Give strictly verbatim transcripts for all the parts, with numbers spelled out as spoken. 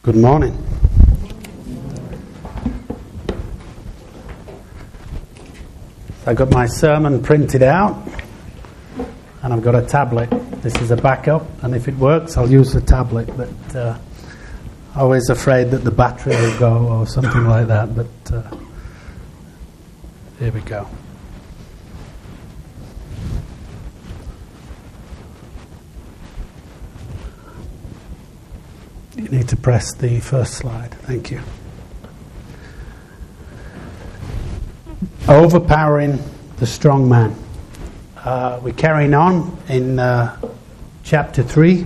Good morning. I got my sermon printed out and I've got a tablet. This is a backup, and if it works I'll use the tablet, but uh, always afraid that the battery will go or something like that, but uh, here we go. You need to press the first slide. Thank you. Overpowering the strong man. Uh, we're carrying on in uh, chapter three.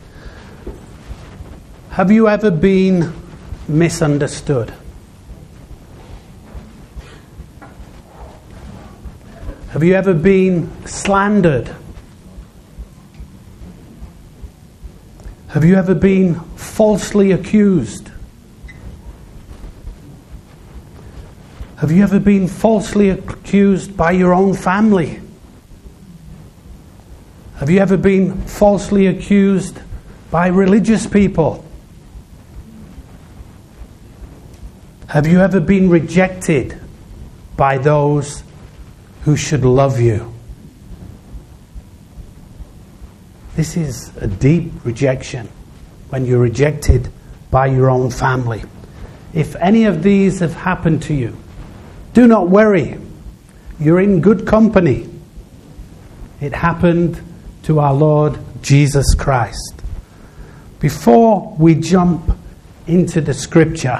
Have you ever been misunderstood? Have you ever been slandered? Have you ever been falsely accused? Have you ever been falsely accused by your own family? Have you ever been falsely accused by religious people? Have you ever been rejected by those who should love you? This is a deep rejection, when you're rejected by your own family. If any of these have happened to you, do not worry. You're in good company. It happened to our Lord Jesus Christ. Before we jump into the scripture,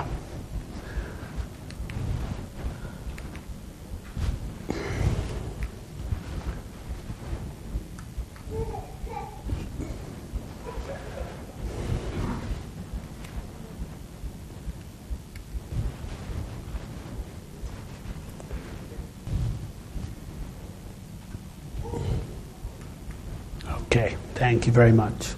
Okay, thank you very much.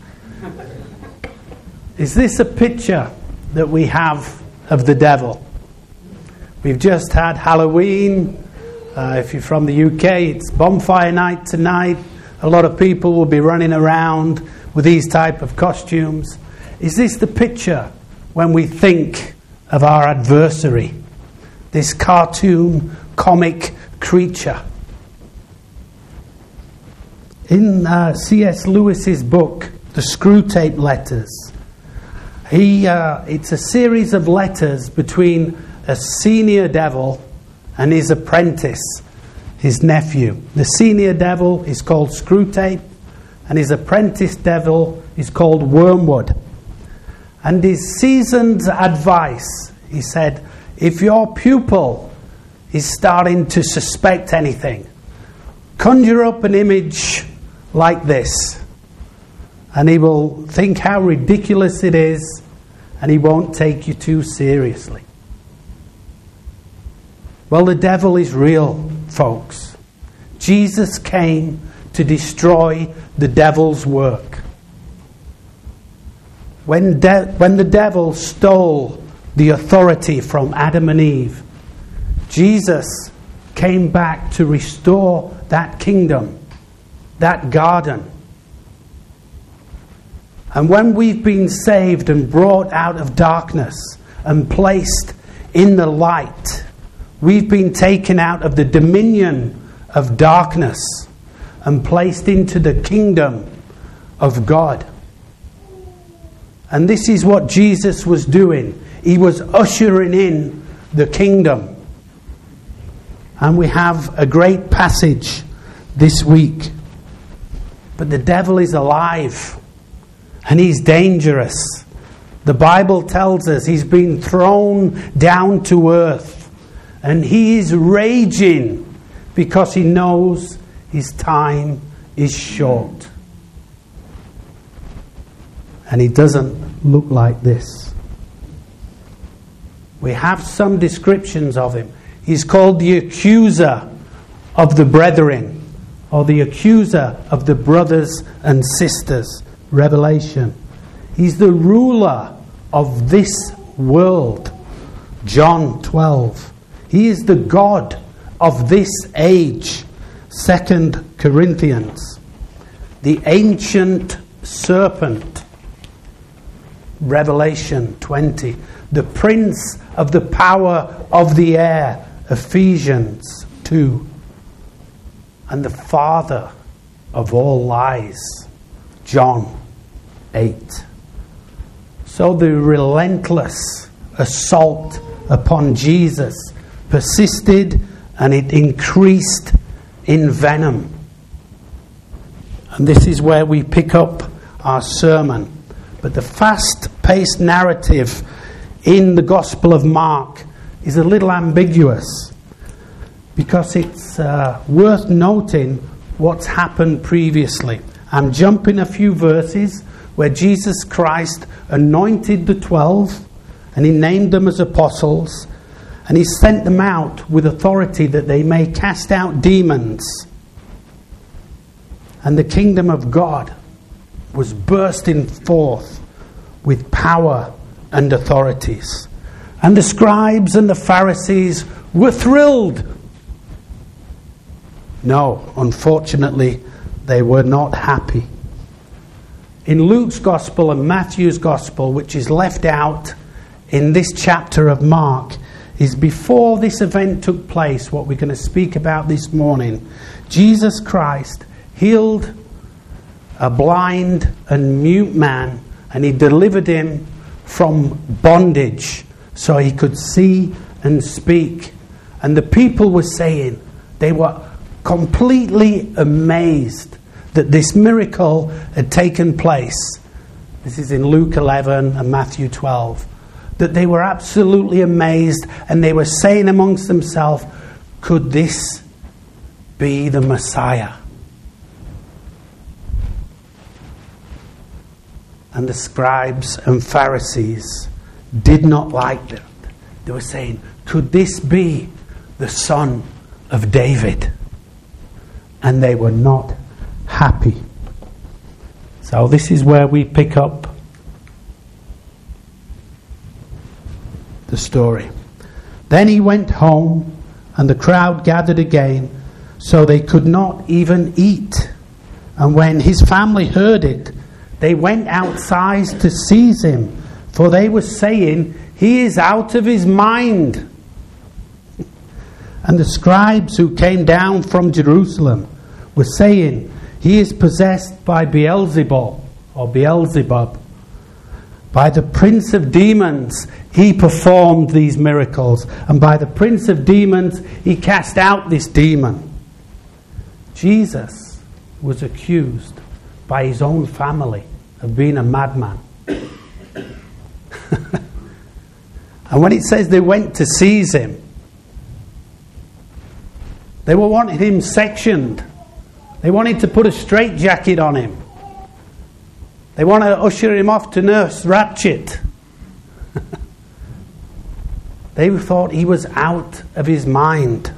Is this a picture that we have of the devil? We've just had Halloween. Uh, if you're from the U K, it's bonfire night tonight. A lot of people will be running around with these type of costumes. Is this the picture when we think of our adversary? This cartoon, comic creature. In uh, C S Lewis's book, The Screwtape Letters, he uh, it's a series of letters between a senior devil and his apprentice, his nephew. The senior devil is called Screwtape, and his apprentice devil is called Wormwood. And his seasoned advice, he said, if your pupil is starting to suspect anything, conjure up an image like this, and he will think how ridiculous it is, and he won't take you too seriously. Well, the devil is real, folks. Jesus came to destroy the devil's work. When, de- when the devil stole the authority from Adam and Eve, Jesus came back to restore that kingdom, that garden. And when we've been saved and brought out of darkness and placed in the light, we've been taken out of the dominion of darkness and placed into the kingdom of God. And this is what Jesus was doing. He was ushering in the kingdom. And we have a great passage this week. But the devil is alive, and he's dangerous. The Bible tells us he's been thrown down to earth, and he is raging because he knows his time is short. And he doesn't look like this. We have some descriptions of him. He's called the accuser of the brethren, or the accuser of the brothers and sisters. Revelation. He's the ruler of this world. John twelve. He is the God of this age. Second Corinthians. The ancient serpent. Revelation twenty. The prince of the power of the air, Ephesians two. And the father of all lies, John eight. So the relentless assault upon Jesus persisted, and it increased in venom. And this is where we pick up our sermon. But the fast-paced narrative in the Gospel of Mark is a little ambiguous, because it's uh, worth noting what's happened previously. I'm jumping a few verses where Jesus Christ anointed the twelve, and he named them as apostles, and he sent them out with authority that they may cast out demons. And the kingdom of God was bursting forth with power and authorities. And the scribes and the Pharisees were thrilled. No, unfortunately, they were not happy. In Luke's Gospel and Matthew's Gospel, which is left out in this chapter of Mark, is before this event took place, what we're going to speak about this morning. Jesus Christ healed a blind and mute man, and he delivered him from bondage so he could see and speak. And the people were saying, they were completely amazed that this miracle had taken place. This is in Luke eleven and Matthew twelve. That they were absolutely amazed, and they were saying amongst themselves, could this be the Messiah? And the scribes and Pharisees did not like that. They were saying, could this be the Son of David? And they were not happy. So this is where we pick up the story. Then he went home, and the crowd gathered again, so they could not even eat. And when his family heard it, they went outside to seize him, for they were saying, he is out of his mind. And the scribes who came down from Jerusalem were saying, he is possessed by Beelzebul, or Beelzebub. By the prince of demons he performed these miracles, and by the prince of demons he cast out this demon. Jesus was accused by his own family of being a madman. And when it says they went to seize him, they were wanting him sectioned. They wanted to put a straitjacket on him. They want to usher him off to Nurse Ratched. They thought he was out of his mind.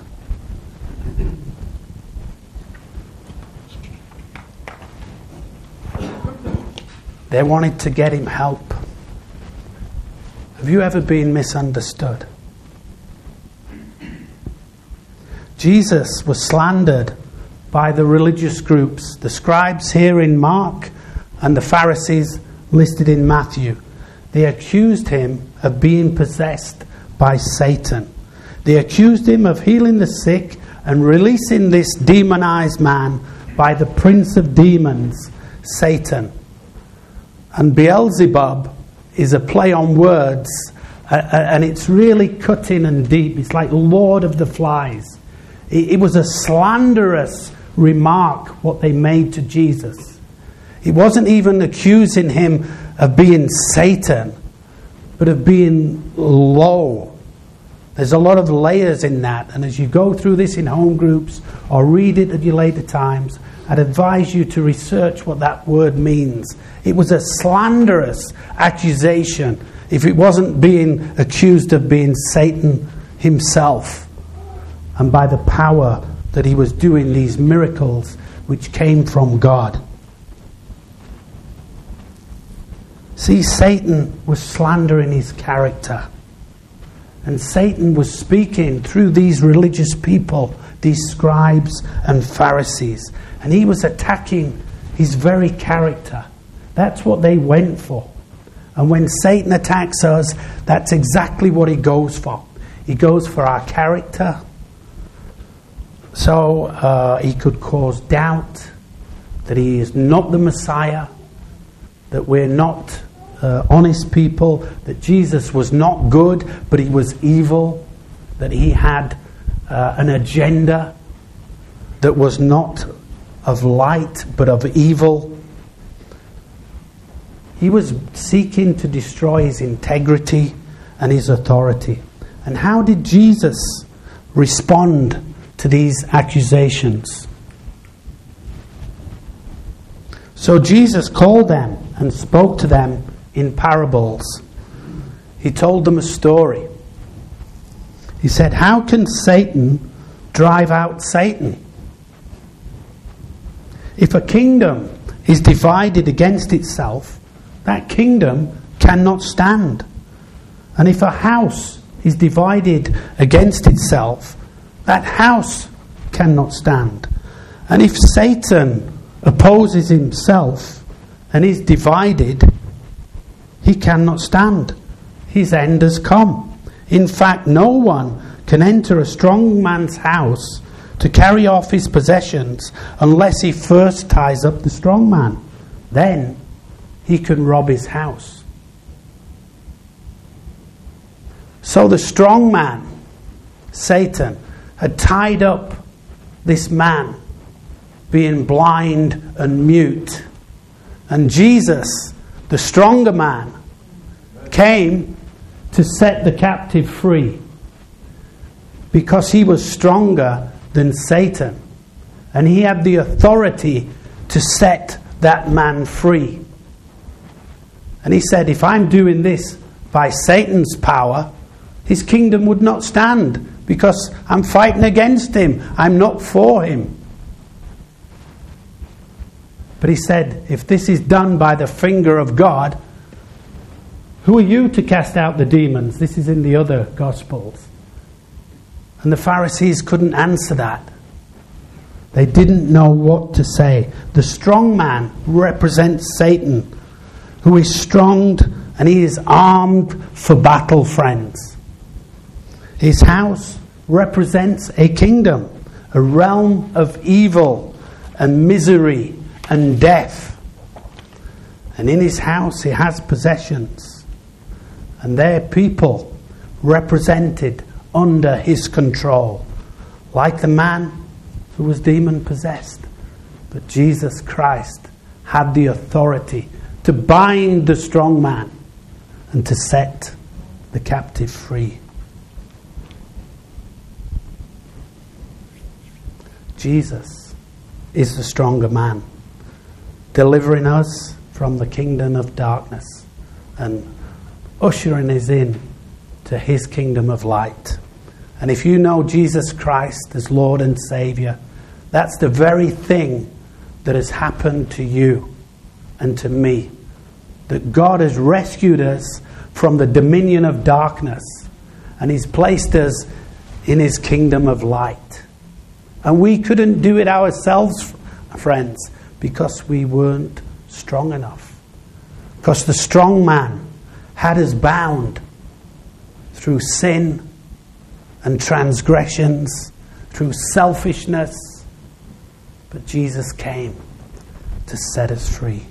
They wanted to get him help. Have you ever been misunderstood? Jesus was slandered by the religious groups, the scribes here in Mark and the Pharisees listed in Matthew. They accused him of being possessed by Satan. They accused him of healing the sick and releasing this demonized man by the prince of demons, Satan. And Beelzebub is a play on words, uh, and it's really cutting and deep. It's like Lord of the Flies. It, it was a slanderous remark what they made to Jesus. It wasn't even accusing him of being Satan, but of being low. There's a lot of layers in that, and as you go through this in home groups or read it at your later times, I'd advise you to research what that word means. It was a slanderous accusation if it wasn't being accused of being Satan himself, and by the power that he was doing these miracles which came from God. See, Satan was slandering his character. And Satan was speaking through these religious people, these scribes and Pharisees. And he was attacking his very character. That's what they went for. And when Satan attacks us, that's exactly what he goes for. He goes for our character. So uh, he could cause doubt that he is not the Messiah, that we're not uh, honest people, that Jesus was not good, but he was evil, that he had uh, an agenda that was not of light, but of evil. He was seeking to destroy his integrity and his authority. And how did Jesus respond to these accusations? So Jesus called them and spoke to them in parables. He told them a story. He said, "How can Satan drive out Satan? If a kingdom is divided against itself, that kingdom cannot stand. And if a house is divided against itself, that house cannot stand. And if Satan opposes himself and is divided, he cannot stand. His end has come. In fact, no one can enter a strong man's house to carry off his possessions unless he first ties up the strong man. Then he can rob his house." So the strong man, Satan, had tied up this man, being blind and mute. And Jesus, the stronger man, came to set the captive free, because he was stronger than Satan, and he had the authority to set that man free. And he said, if I'm doing this by Satan's power, his kingdom would not stand, because I'm fighting against him. I'm not for him. But he said, if this is done by the finger of God, who are you to cast out the demons? This is in the other Gospels. And the Pharisees couldn't answer that. They didn't know what to say. The strong man represents Satan, who is strong and he is armed for battle, friends. His house represents a kingdom, a realm of evil and misery and death. And in his house he has possessions, and they're people represented under his control, like the man who was demon possessed. But Jesus Christ had the authority to bind the strong man and to set the captive free. Jesus is the stronger man, delivering us from the kingdom of darkness and ushering us in to his kingdom of light. And if you know Jesus Christ as Lord and Saviour, that's the very thing that has happened to you and to me. That God has rescued us from the dominion of darkness, and he's placed us in his kingdom of light. And we couldn't do it ourselves, friends, because we weren't strong enough. Because the strong man had us bound through sin and transgressions, through selfishness. But Jesus came to set us free.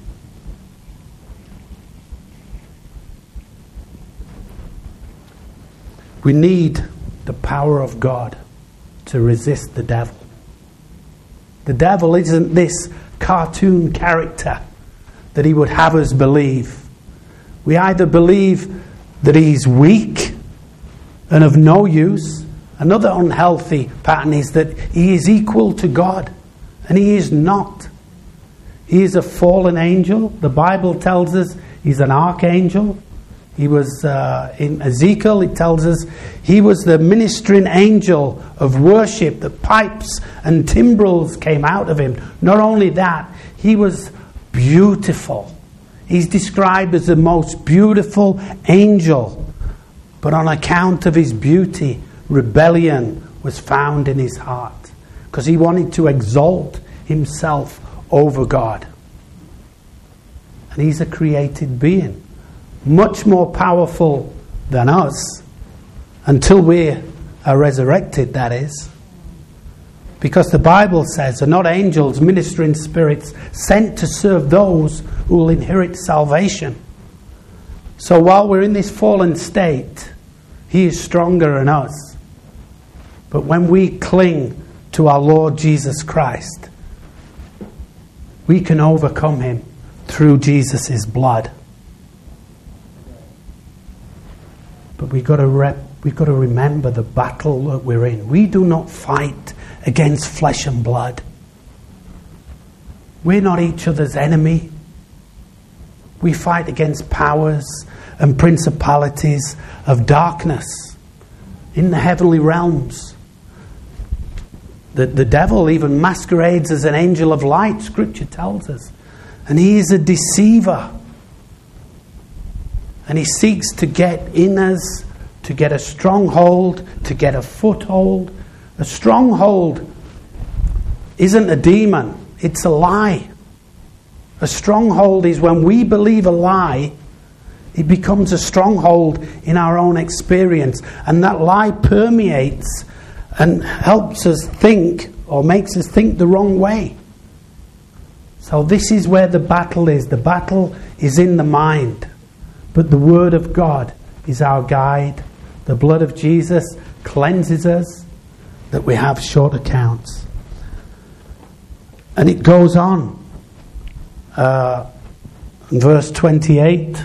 We need the power of God to resist the devil. The devil isn't this cartoon character that he would have us believe. We either believe that he's weak and of no use. Another unhealthy pattern is that he is equal to God, and he is not. He is a fallen angel. The Bible tells us he's an archangel. He was, uh, in Ezekiel, it tells us, he was the ministering angel of worship. The pipes and timbrels came out of him. Not only that, he was beautiful. He's described as the most beautiful angel. But on account of his beauty, rebellion was found in his heart, because he wanted to exalt himself over God. And he's a created being. much more powerful than us, until we are resurrected, that is. Because the Bible says, they're not angels, ministering spirits, sent to serve those who will inherit salvation. So while we're in this fallen state, He is stronger than us. But when we cling to our Lord Jesus Christ, we can overcome Him through Jesus' blood. But we've got to rep, we've got to remember the battle that we're in. We do not fight against flesh and blood. We're not each other's enemy. We fight against powers and principalities of darkness in the heavenly realms. The, the devil even masquerades as an angel of light, Scripture tells us. And he is a deceiver. And he seeks to get in us, to get a stronghold, to get a foothold. A stronghold isn't a demon, it's a lie. A stronghold is when we believe a lie, it becomes a stronghold in our own experience. And that lie permeates and helps us think, or makes us think the wrong way. So this is where the battle is. The battle is in the mind. But the Word of God is our guide. The blood of Jesus cleanses us, that we have short accounts. And it goes on. Uh, in verse twenty-eight.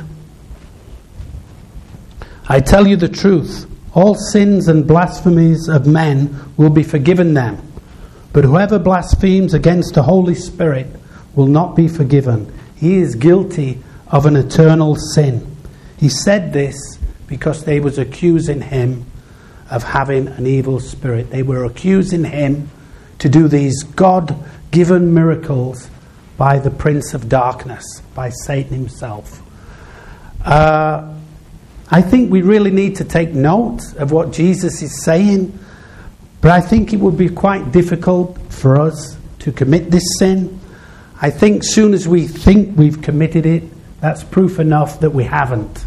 I tell you the truth. All sins and blasphemies of men will be forgiven them. But whoever blasphemes against the Holy Spirit will not be forgiven. He is guilty of an eternal sin. He said this because they was accusing him of having an evil spirit. They were accusing him to do these God-given miracles by the prince of darkness, by Satan himself. Uh, I think we really need to take note of what Jesus is saying, but I think it would be quite difficult for us to commit this sin. I think soon as we think we've committed it, that's proof enough that we haven't.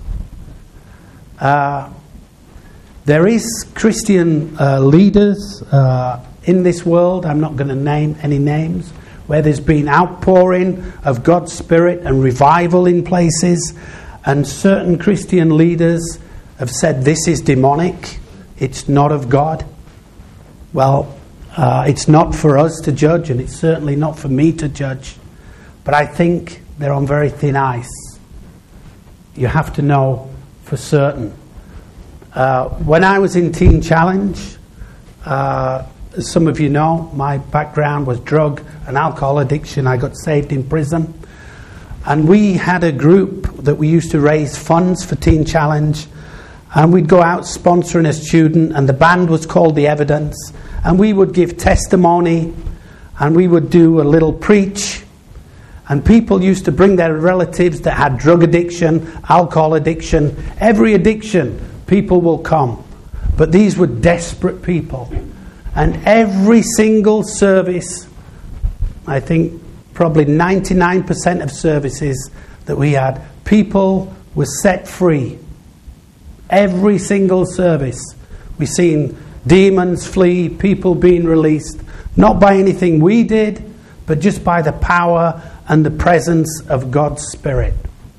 Uh, there is Christian uh, leaders uh, in this world, I'm not going to name any names, where there's been outpouring of God's Spirit and revival in places, and certain Christian leaders have said this is demonic, it's not of God. Well, uh, it's not for us to judge, and it's certainly not for me to judge, but I think they're on very thin ice. You have to know for certain. Uh, when I was in Teen Challenge, uh, as some of you know, my background was drug and alcohol addiction. I got saved in prison. And we had a group that we used to raise funds for Teen Challenge. And we'd go out sponsoring a student, and the band was called The Evidence. And we would give testimony, and we would do a little preach. And people used to bring their relatives that had drug addiction, alcohol addiction, every addiction, people will come. But these were desperate people. And every single service, I think probably ninety-nine percent of services that we had, people were set free. Every single service. We've seen demons flee, people being released, not by anything we did, but just by the power and the presence of God's Spirit.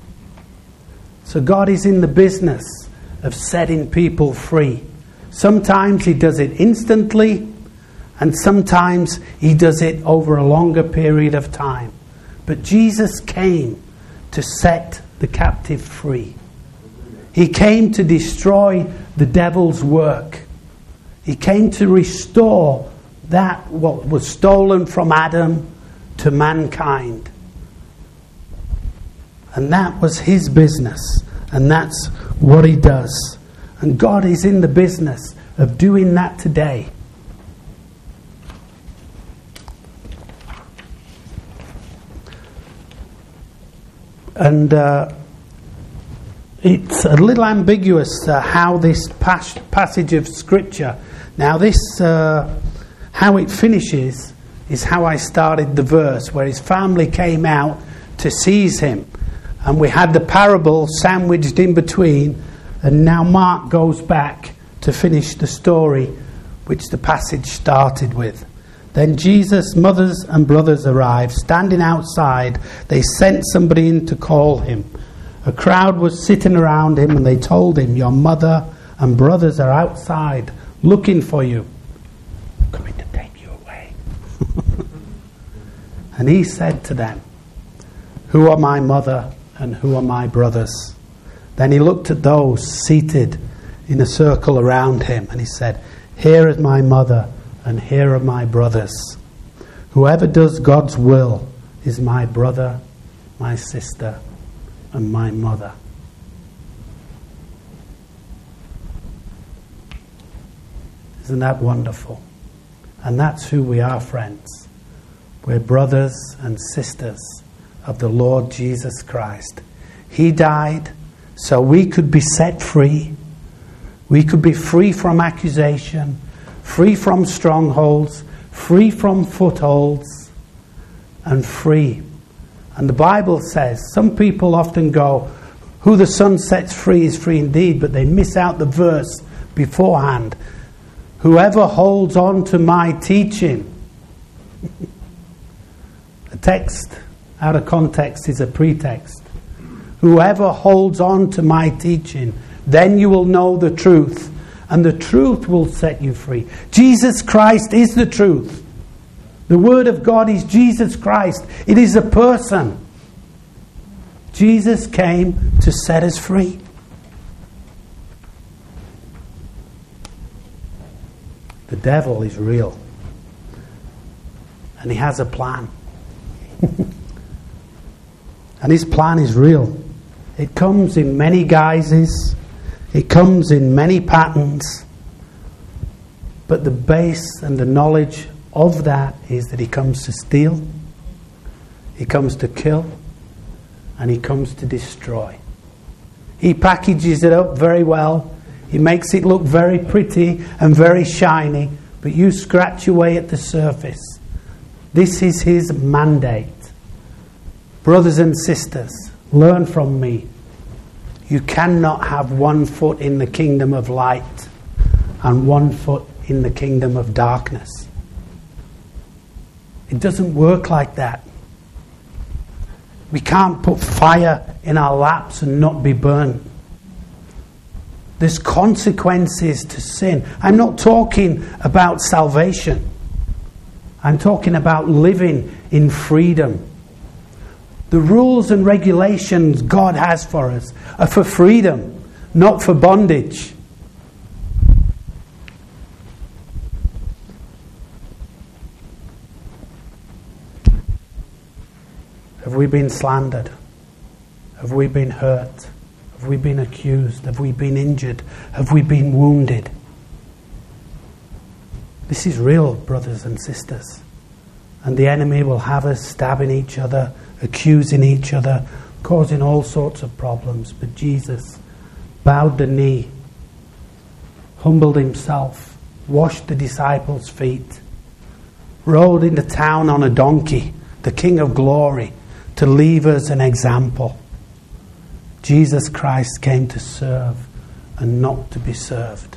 So God is in the business of setting people free. Sometimes He does it instantly, and sometimes He does it over a longer period of time. But Jesus came to set the captive free. He came to destroy the devil's work. He came to restore that what was stolen from Adam to mankind. And that was His business. And that's what He does. And God is in the business of doing that today. And uh, it's a little ambiguous uh, how this pas- passage of Scripture, now this, uh, how it finishes is how I started the verse, where his family came out to seize him. And we had the parable sandwiched in between, and now Mark goes back to finish the story which the passage started with. Then Jesus' mothers and brothers arrived. Standing outside, they sent somebody in to call him. A crowd was sitting around him, and they told him, "Your mother and brothers are outside looking for you, coming to take you away." And he said to them, "Who are my mother and who are my brothers?" Then he looked at those seated in a circle around him, and he said, "Here is my mother and here are my brothers. Whoever does God's will is my brother, my sister, and my mother." Isn't that wonderful? And that's who we are, friends. We're brothers and sisters of the Lord Jesus Christ. He died so we could be set free. We could be free from accusation, free from strongholds, free from footholds, and free. And the Bible says, some people often go, "Who the Son sets free is free indeed," but they miss out the verse beforehand. "Whoever holds on to my teaching." A text out of context is a pretext. "Whoever holds on to my teaching, then you will know the truth, and the truth will set you free." Jesus Christ is the truth. The Word of God is Jesus Christ. It is a person. Jesus came to set us free. The devil is real. And he has a plan. And his plan is real. It comes in many guises. It comes in many patterns. But the base and the knowledge of that is that he comes to steal, he comes to kill, and he comes to destroy. He packages it up very well. He makes it look very pretty and very shiny, but you scratch away at the surface. This is his mandate. Brothers and sisters, learn from me. You cannot have one foot in the kingdom of light and one foot in the kingdom of darkness. It doesn't work like that. We can't put fire in our laps and not be burnt. There's consequences to sin. I'm not talking about salvation. I'm talking about living in freedom. The rules and regulations God has for us are for freedom, not for bondage. Have we been slandered? Have we been hurt? Have we been accused? Have we been injured? Have we been wounded? This is real, brothers and sisters. And the enemy will have us stabbing each other, accusing each other, causing all sorts of problems. But Jesus bowed the knee, humbled himself, washed the disciples' feet, rode into town on a donkey, the King of Glory, to leave us an example. Jesus Christ came to serve and not to be served.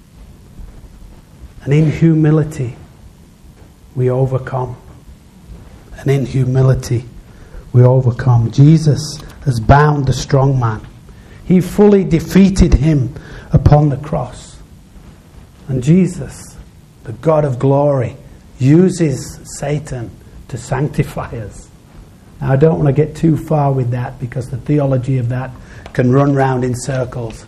And in humility, we overcome. And in humility, we overcome. Jesus has bound the strong man. He fully defeated him upon the cross. And Jesus, the God of glory, uses Satan to sanctify us. Now, I don't want to get too far with that because the theology of that can run round in circles.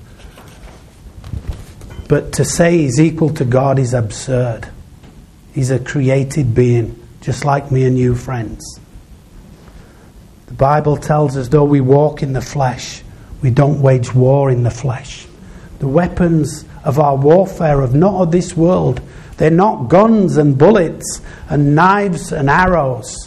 But to say he's equal to God is absurd. He's a created being, just like me and you, friends. The Bible tells us, though we walk in the flesh, we don't wage war in the flesh. The weapons of our warfare are not of this world. They're not guns and bullets and knives and arrows.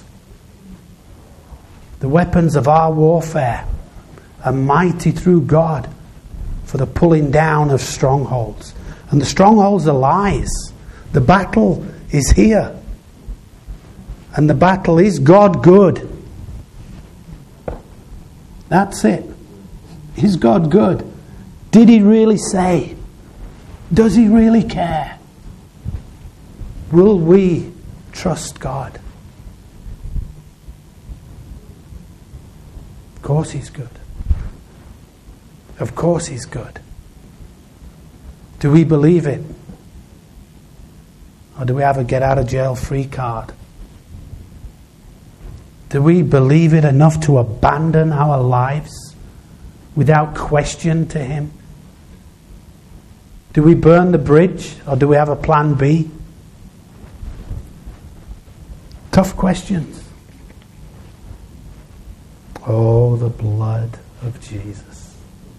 The weapons of our warfare are mighty through God for the pulling down of strongholds. And the strongholds are lies. The battle is here. And the battle is God good. That's it. Is God good? Did he really say? Does he really care? Will we trust God? Of course he's good. Of course he's good. Do we believe it? Or do we have a get out of jail free card? Do we believe it enough to abandon our lives without question to him? Do we burn the bridge, or do we have a plan B? Tough questions. Oh, the blood of Jesus.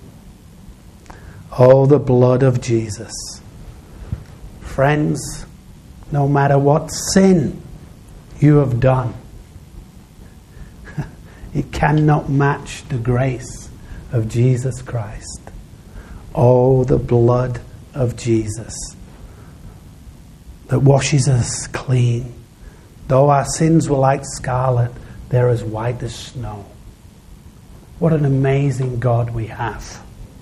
Oh, the blood of Jesus. Friends, no matter what sin you have done, it cannot match the grace of Jesus Christ. Oh, the blood of Jesus that washes us clean. Though our sins were like scarlet, they're as white as snow. What an amazing God we have.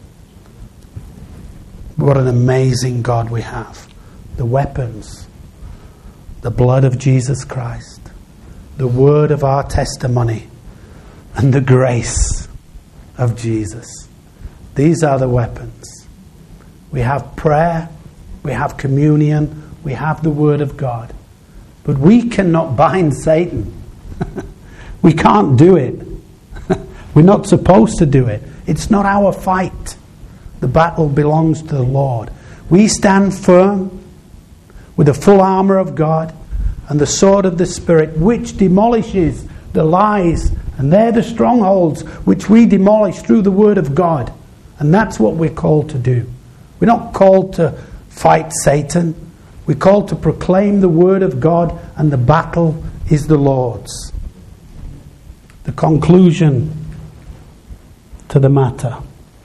What an amazing God we have. The weapons, the blood of Jesus Christ, the word of our testimony, and the grace of Jesus. These are the weapons. We have prayer, we have communion, we have the word of God. But we cannot bind Satan. We can't do it. We're not supposed to do it. It's not our fight. The battle belongs to the Lord. We stand firm with the full armour of God and the sword of the Spirit, which demolishes the lies, and they're the strongholds which we demolish through the word of God. And that's what we're called to do. We're not called to fight Satan. We're called to proclaim the word of God, and the battle is the Lord's. The conclusion to the matter.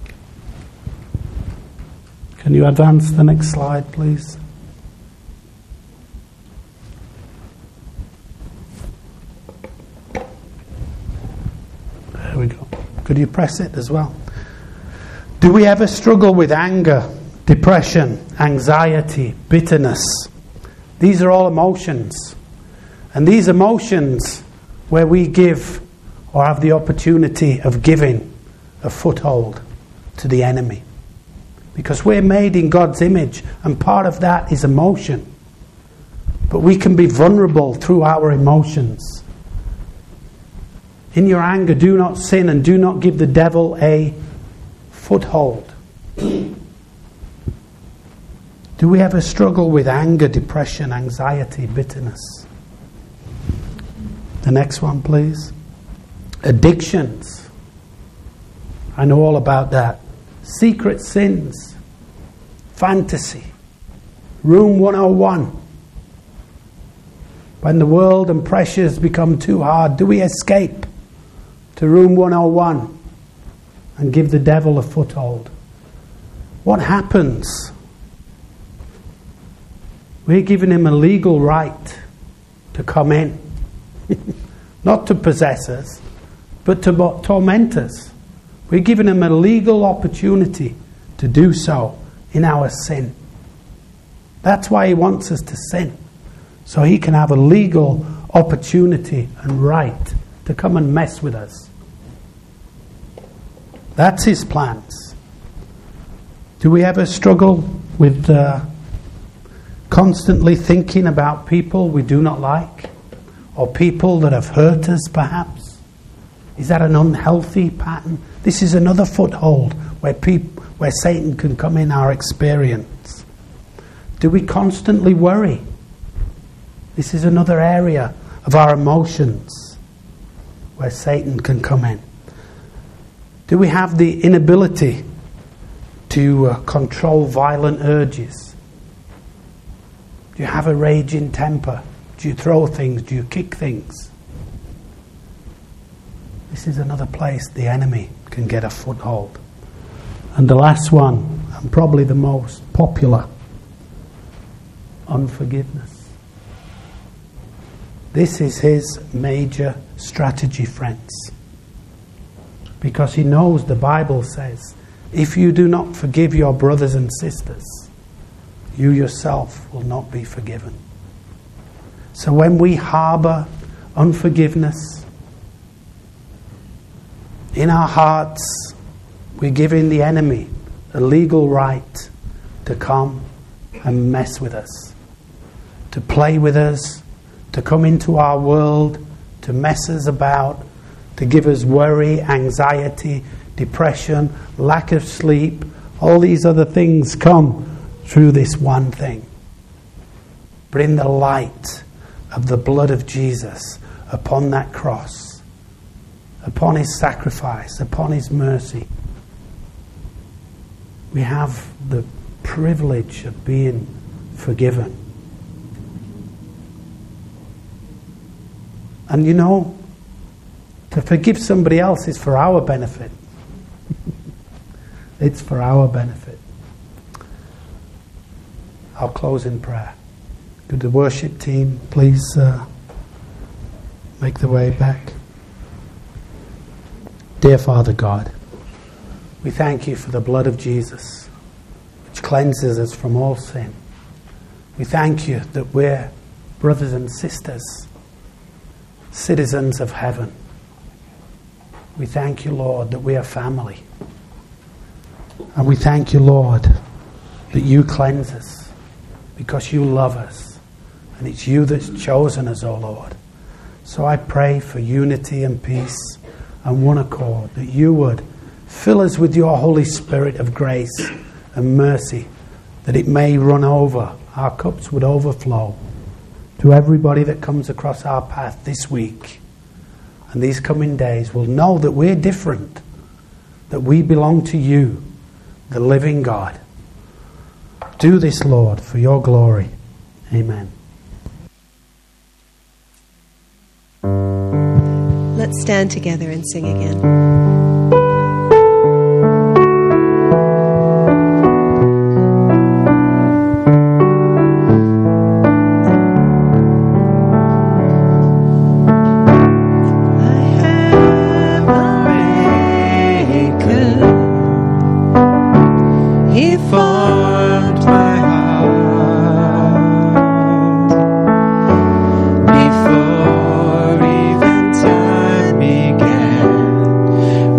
Can you advance the next slide, please? There we go. Could you press it as well? Do we ever struggle with anger, depression, anxiety, bitterness? These are all emotions. And these emotions, where we give or have the opportunity of giving a foothold to the enemy. Because we're made in God's image, and part of that is emotion. But we can be vulnerable through our emotions. In your anger, do not sin, and do not give the devil a foothold. Do we ever struggle with anger, depression, anxiety, bitterness? The next one, please. Addictions. I know all about that. Secret sins. Fantasy. Room one oh one. When the world and pressures become too hard, do we escape to room one oh one and give the devil a foothold? What happens? We're giving him a legal right to come in. Not to possess us, but to torment us. We're giving him a legal opportunity to do so in our sin. That's why he wants us to sin. So he can have a legal opportunity and right to come and mess with us. That's his plans. Do we ever struggle with uh, constantly thinking about people we do not like? Or people that have hurt us, perhaps? Is that an unhealthy pattern? This is another foothold where peop- where Satan can come in our experience. Do we constantly worry? This is another area of our emotions where Satan can come in. Do we have the inability to uh, control violent urges? Do you have a raging temper? Do you throw things? Do you kick things? This is another place the enemy can get a foothold. And the last one, and probably the most popular, unforgiveness. This is his major strategy, friends. because he knows the Bible says, if you do not forgive your brothers and sisters, you yourself will not be forgiven. So when we harbour unforgiveness in our hearts, we're giving the enemy a legal right to come and mess with us, to play with us, to come into our world, to mess us about, to give us worry, anxiety, depression, lack of sleep. All these other things come through this one thing. But in the light of the blood of Jesus upon that cross, upon his sacrifice, upon his mercy, we have the privilege of being forgiven. And you know, to forgive somebody else is for our benefit. It's for our benefit. I'll close in prayer. Could the worship team please uh, make the way back? Dear Father God, we thank you for the blood of Jesus, which cleanses us from all sin. We thank you that we're brothers and sisters, citizens of heaven. We thank you, Lord, that we are family. And we thank you, Lord, that you cleanse us because you love us. And it's you that's chosen us, O Lord. So I pray for unity and peace and one accord, that you would fill us with your Holy Spirit of grace and mercy, that it may run over, our cups would overflow to everybody that comes across our path this week. And these coming days will know that we're different, that we belong to you, the living God. Do this, Lord, for your glory. Amen. Let's stand together and sing again. Before even time began,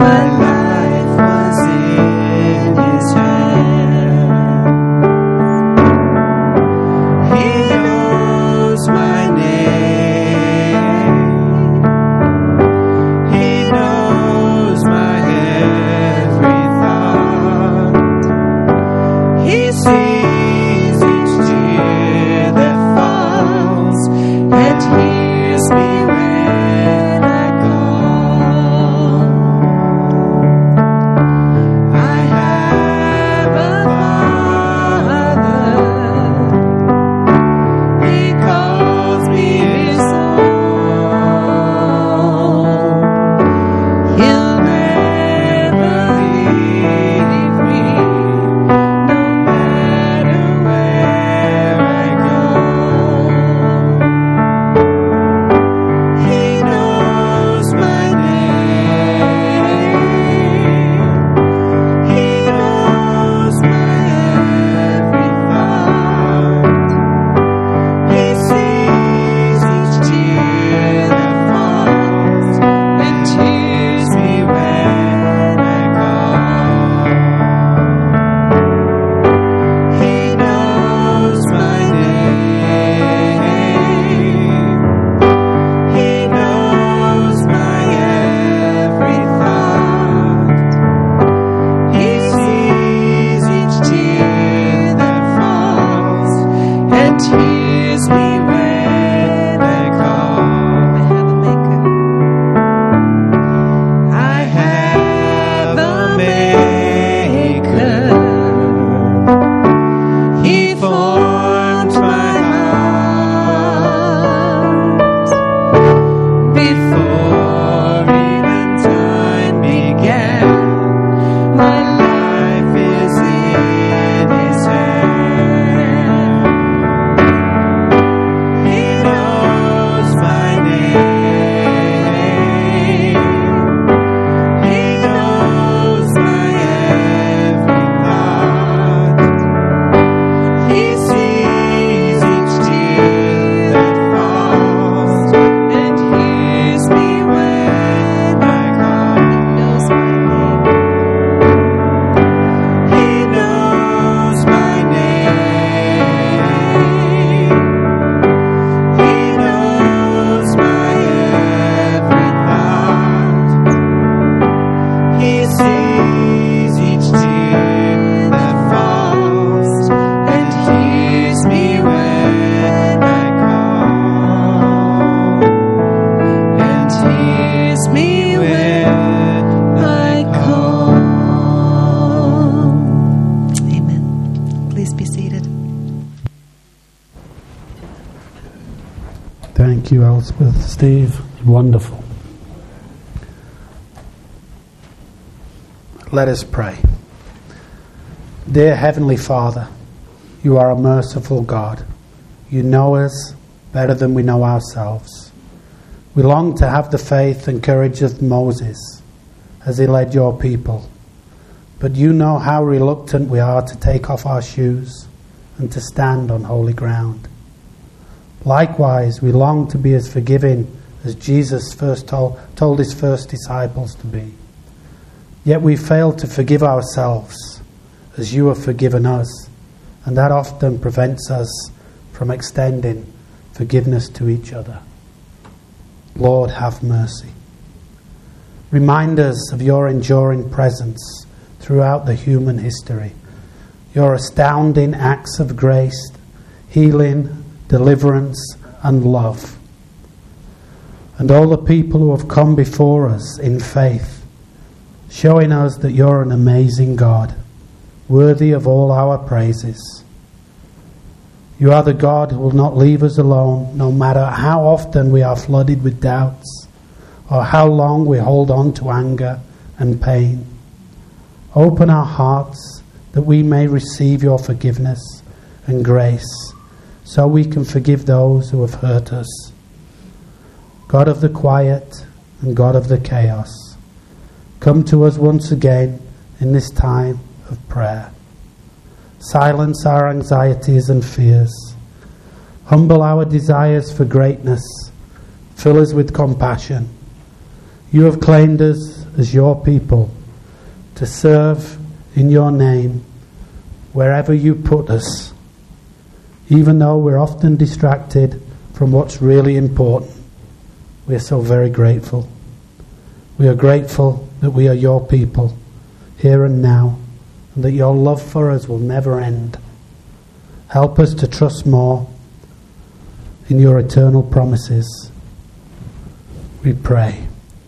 Thank you, Elspeth. Steve, wonderful. Let us pray. Dear Heavenly Father, you are a merciful God. You know us better than we know ourselves. We long to have the faith and courage of Moses as he led your people. But you know how reluctant we are to take off our shoes and to stand on holy ground. Likewise, we long to be as forgiving as Jesus first told, told his first disciples to be. Yet we fail to forgive ourselves as you have forgiven us, and that often prevents us from extending forgiveness to each other. Lord, have mercy. Remind us of your enduring presence throughout the human history, your astounding acts of grace, healing, deliverance, and love. And all the people who have come before us in faith, showing us that you're an amazing God, worthy of all our praises. You are the God who will not leave us alone, no matter how often we are flooded with doubts, or how long we hold on to anger and pain. Open our hearts that we may receive your forgiveness and grace, so we can forgive those who have hurt us. God of the quiet and God of the chaos, come to us once again in this time of prayer. Silence our anxieties and fears. Humble our desires for greatness. Fill us with compassion. You have claimed us as your people to serve in your name wherever you put us, even though we're often distracted from what's really important. We are so very grateful. We are grateful that we are your people, here and now, and that your love for us will never end. Help us to trust more in your eternal promises. We pray.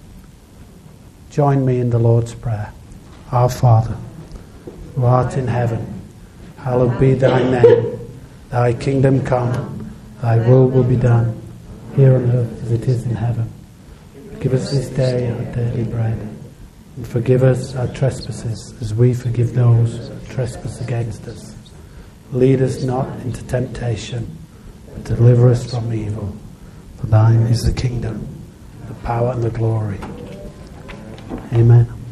Join me in the Lord's Prayer. Our Father, who art in heaven, hallowed be thy name. Thy kingdom come, thy will will be done, here on earth as it is in heaven. Give us this day our daily bread, and forgive us our trespasses as we forgive those who trespass against us. Lead us not into temptation, but deliver us from evil. For thine is the kingdom, the power and the glory. Amen.